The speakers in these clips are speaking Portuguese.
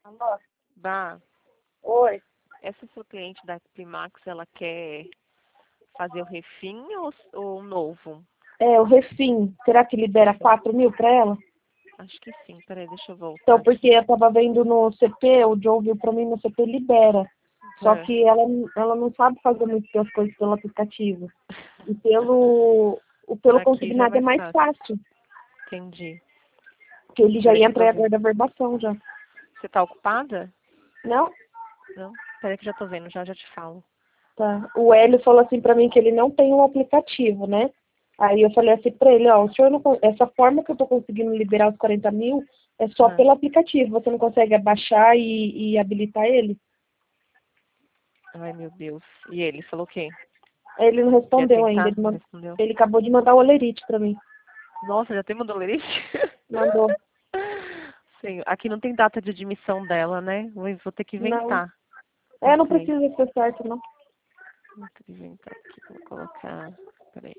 Alô? Bah, Oi. essa sua cliente da Primax, ela quer fazer o refim ou o novo? É, o Refim, será que libera 4.000 pra ela? Acho que sim. Peraí, deixa eu voltar Então, porque aqui. eu tava vendo no CP, o Joe viu pra mim no CP libera. Só É. que ela não sabe fazer muito as coisas pelo aplicativo. E pelo Aqui já é consignado é mais mais fácil. fácil. Entendi. Porque ele já Peraí ia que eu tô entrar vendo. agora da verbação já. Você tá ocupada? Não? Não? Peraí que eu já tô vendo, já te falo. Tá. O Hélio falou assim pra mim que ele não tem um aplicativo, né? Aí eu falei assim pra ele, ó, o senhor não, essa forma que eu tô conseguindo liberar os 40.000 é só Ah. pelo aplicativo. Você não consegue abaixar e habilitar ele? Ai, meu Deus. E ele falou o quê? Aí ele não Quer respondeu ainda. tentar? Não respondeu. Ele acabou de mandar o olerite pra mim. Nossa, já tem uma dolerite? Mandou. Sim, aqui não tem data de admissão dela, né? Vou ter que Não. inventar. Não É, não sei. precisa ser certo, não. Vou ter que inventar aqui. Vou colocar. Peraí.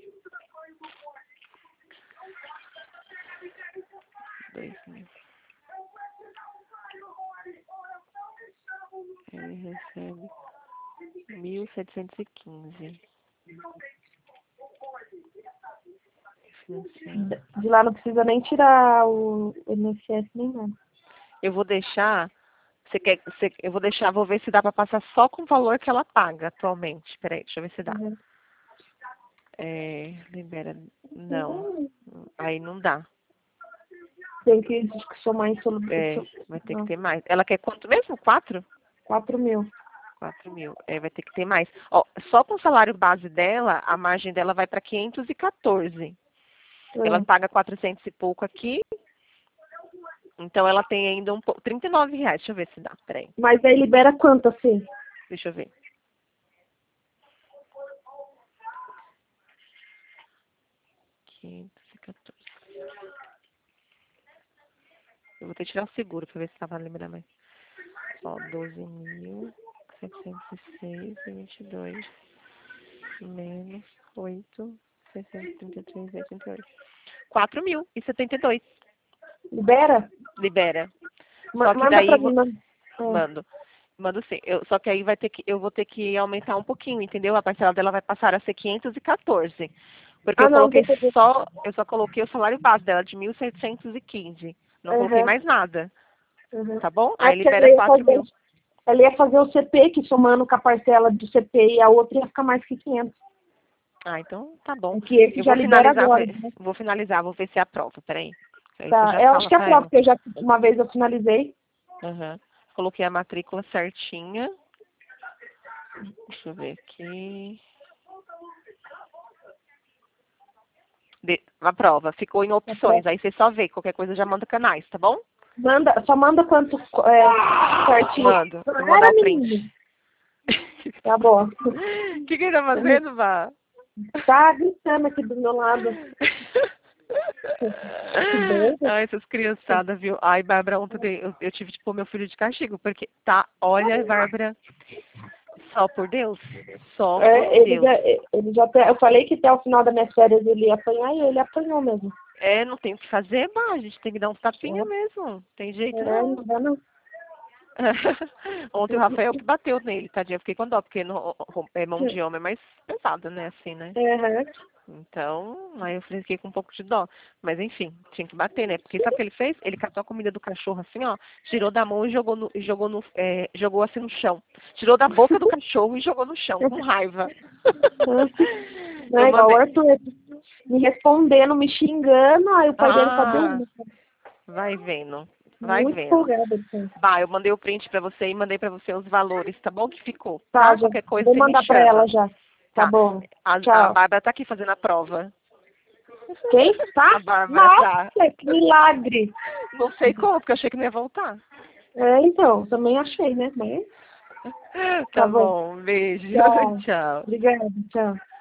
2.000. Ele recebe 1.715. Financiar. De lá não precisa nem tirar o INSS nem nada. Eu vou deixar. Eu vou deixar, vou ver se dá pra passar só com o valor que ela paga atualmente. Peraí, deixa eu ver se dá. Uhum. Libera. Não. Aí não dá. Tem que somar em Vai ter que não, ter mais. Ela quer quanto mesmo? 4? 4.000. 4.000. Vai ter que ter mais. Ó, só com o salário base dela, a margem dela vai para 514. Ela É. paga 400 e pouco aqui. Então ela tem ainda um pouco. R$ 39. Deixa eu ver se dá. Peraí. Mas aí libera quanto assim? Deixa eu ver. 514. Eu vou ter que tirar o seguro para ver se tava lembrando mais. Ó, 12.706,22 menos 8.633,88. 4.072. Libera? Libera. Só que Manda pra daí mim, manda. É. mando. Mando sim. Só que aí eu vou ter que aumentar um pouquinho, entendeu? A parcela dela vai passar a ser 514. Porque Ah, não, tem que eu só coloquei o salário base dela de 1.715. Não coloquei Uhum. mais nada. Uhum. Tá bom? É Aí porque libera 4.000. ela ia fazer o CP, que somando com a parcela do CP e a outra ia ficar mais que 500. Ah, então tá bom. É que esse Eu já vou libera finalizar, agora. Né? vou ver se é a prova. Peraí. Aí você Tá. já Eu acho fala que é a pra prova, ela. porque uma vez eu finalizei. Aham. Coloquei a matrícula certinha. Deixa eu ver aqui. A prova. Ficou em A prova. opções. Aí você só vê. Qualquer coisa já manda canais, tá bom? Só manda quanto certinho. Mando. Vou mandar Para, o print. menino. Tá bom. O que ele tá fazendo, Vá? Tá gritando aqui do meu lado. Que doido. Ai, essas criançadas, viu? Ai, Bárbara, ontem eu tive que pôr meu filho de castigo, porque tá, olha, Bárbara, só por Deus, só por É, Deus. eu falei que até o final das minhas férias ele ia apanhar e ele apanhou mesmo. Não tem o que fazer, mas a gente tem que dar uns tapinha mesmo, não tem jeito não. Não dá não. Ontem o Rafael que bateu nele, tadinha, eu fiquei com dó, porque mão de homem é mais pesada, né, assim, né? Uhum. Então, aí eu fiquei com um pouco de dó. Mas enfim, tinha que bater, né? Porque sabe o que ele fez? Ele catou a comida do cachorro assim, ó, tirou da mão e jogou assim no chão. Tirou da boca do cachorro e jogou no chão, com raiva. Não Eu é igual o mandei. Arthur, me respondendo, me xingando, aí o pai dele cadê Ah, um? vai vendo. Vai Muito vendo. folgado. Assim. Bah, eu mandei o print pra você e mandei pra você os valores, tá bom? Que ficou, Tá, tá? já Qualquer coisa vou você me mandar pra ela chama. já. Tá Tá. bom. A Tchau. Bárbara tá aqui fazendo a prova. Quem? A Tá? Bárbara tá. Nossa, que milagre. Não sei como, porque eu achei que não ia voltar. É, então, também achei, né? Mas Tá tá bom. bom, beijo. Tchau. Tchau. Obrigada, tchau.